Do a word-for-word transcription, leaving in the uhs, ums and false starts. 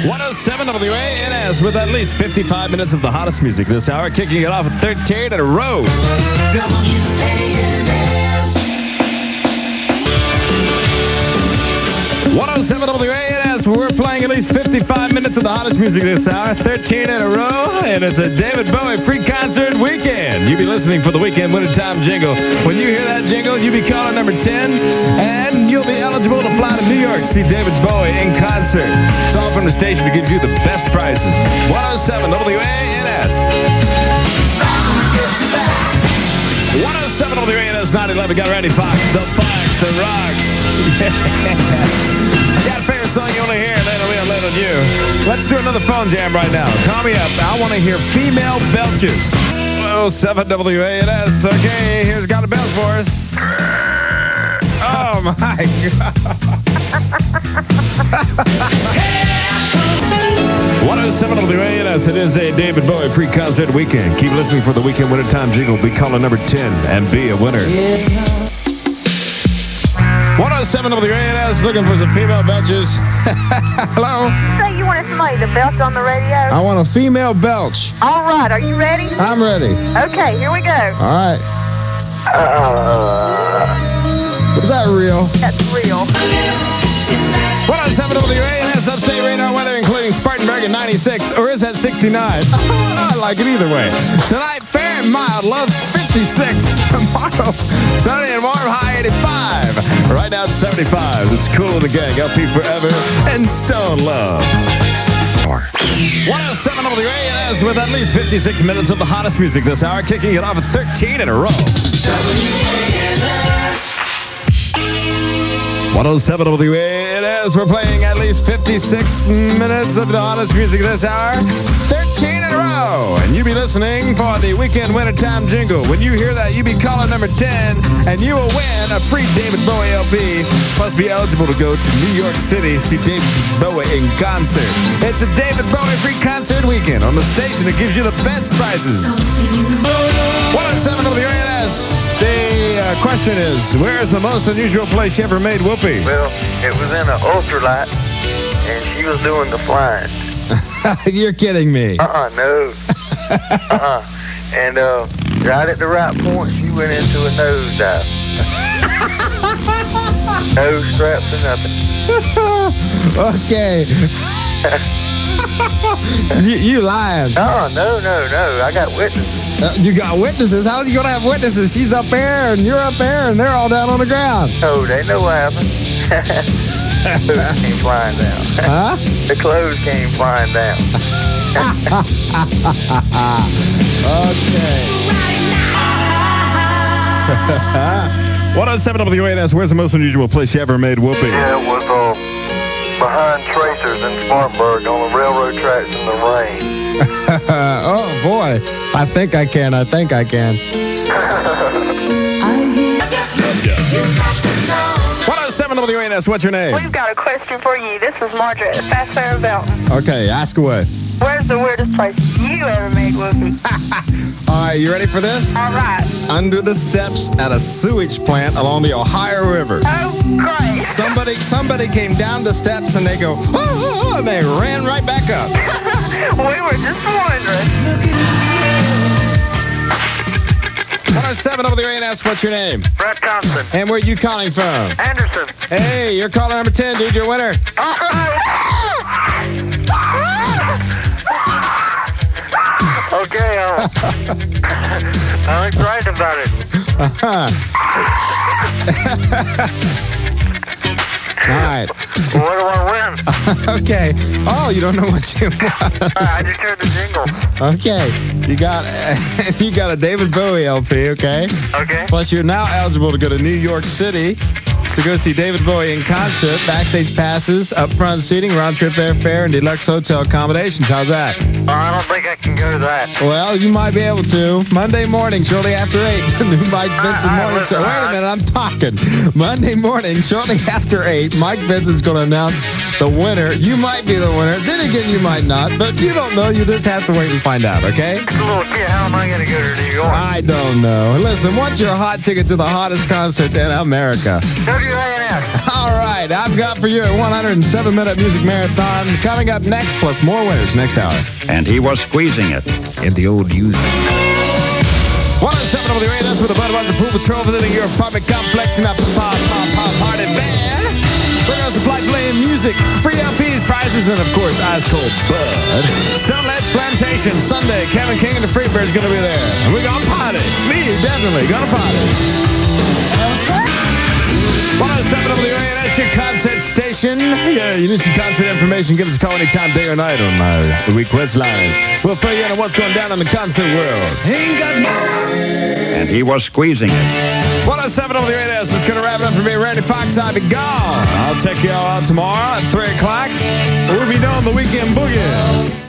one oh seven W A N S with at least fifty-five minutes of the hottest music this hour, kicking it off at thirteen in a row. W A N S. one oh seven W A N S, where we're playing at least fifty-five minutes of the hottest music this hour, thirteen in a row, and it's a David Bowie free concert weekend. You be listening for the weekend winter time jingle. When you hear that jingle, you be calling number ten, and you'll be eligible to fly to New York to see David Bowie in concert. It's all from the station that gives you the best prices. one oh seven W A N S. one oh seven W A N S nine eleven got Randy Fox, the Fox, the Rocks. Got a favorite song you want to hear, and then it'll be a little you. Let's do another phone jam right now. Call me up. I want to hear female belches. oh seven W A N S. Okay, here's Got a Belch for us. Oh, my God. one oh seven W A N S. It is a David Bowie free concert weekend. Keep listening for the weekend wintertime jingle. Be calling number ten and be a winner. one oh seven W A N S, looking for some female belches. Hello? You say you wanted somebody to belch on the radio? I want a female belch. All right, are you ready? I'm ready. Okay, here we go. All right. Uh, is that real? That's real. one oh seven W A N S, upstate radar weather, including Spartanburg at ninety-six, or is that sixty-nine? Oh, I like it either way. Tonight, fair and mild, lows fifty-six. Tomorrow, sunny and warm, high eighty-five. Right now, it's seventy-five. It's Cool in the Gang, L P Forever, and Stone Love. one oh seven W A N S with at least fifty-six minutes of the hottest music this hour, kicking it off at thirteen in a row. W A N S. one oh seven W A N S, we're playing at least fifty-six minutes of the hottest music this hour, thirteen in a row, and you be listening for the weekend wintertime jingle. When you hear that, you be calling number ten, and you will win a free David Bowie L P, plus be eligible to go to New York City to see David Bowie in concert. It's a David Bowie free concert weekend on the station that gives you the best prices. one oh seven W A N S, the uh, question is, where is the most unusual place you ever made whoopee? Well, it was in an ultralight, and she was doing the flying. You're kidding me. Uh-uh, no. uh-uh. And uh, right at the right point, she went into a nosedive. No straps or nothing. Okay. you, you lying. Oh, no, no, no. I got witnesses. Uh, you got witnesses? How are you going to have witnesses? She's up there, and you're up there, and they're all down on the ground. Oh, they know what happened. The clothes came flying down. Huh? The clothes came flying down. Okay. one oh seven W A N S, where's the most unusual place you ever made whoopee? Yeah, it was uh, behind Tracers in Spartanburg on the railroad tracks in the rain. Oh, boy. I think I can. I think I can. one oh seven W A N S, what's your name? We've got a question for you. This is Margaret at Fast Fair Belton. Okay, ask away. Where's the weirdest place you ever made whoopee? All right, you ready for this? All right. Under the steps at a sewage plant along the Ohio River. Oh, great. Somebody somebody came down the steps and they go, oh, oh, oh, and they ran right back up. We were just wondering. one oh seven W A N S, what's your name? Brett Thompson. And where are you calling from? Anderson. Hey, you're calling number ten, dude. You're winner. All right. Okay, uh, I'm excited about it. Uh-huh. All right. Well, what do I win? Okay. Oh, you don't know what you want. Uh, I just heard the jingle. Okay. You got you got a David Bowie L P, okay? Okay. Plus, you're now eligible to go to New York City to go see David Bowie in concert. Backstage passes, upfront seating, round-trip airfare, and deluxe hotel accommodations. How's that? Uh, I don't think I can go to that. Well, you might be able to. Monday morning, shortly after eight. The Mike Vincent I- I Morning Show. listen, Wait a I- minute, I'm talking. Monday morning, shortly after eight, Mike Vincent's going to announce the winner. You might be the winner. Then again, you might not. But you don't know. You just have to wait and find out, okay? It's a little kid. How am I going to go to New York? I don't know. Listen, what's your hot ticket to the hottest concerts in America? W you laying out? All right, I've got for you a one hundred seven minute music marathon coming up next, plus more winners next hour. And he was squeezing it. In the old user. one oh seven W A, that's with a Budweiser Pool Patrol visiting your apartment complex and up the pop, pop, pop, party van. Bring us a flight playing music, free L Ps, prizes, and of course, ice cold Bud. Stone Ledge Plantation, Sunday, Kevin King and the Freebirds gonna be there. And we're gonna party. Me, definitely, gonna party. one oh seven W A, that's your concert station. Yeah, you need some concert information, give us a call anytime, day or night on my request lines. We'll fill you in on what's going down in the concert world. Ain't got And he was squeezing it. one oh seven W A S, it's going to wrap it up for me, Randy Fox. I'll be gone. I'll check you all out tomorrow at three o'clock. We'll be doing the Weekend Boogie.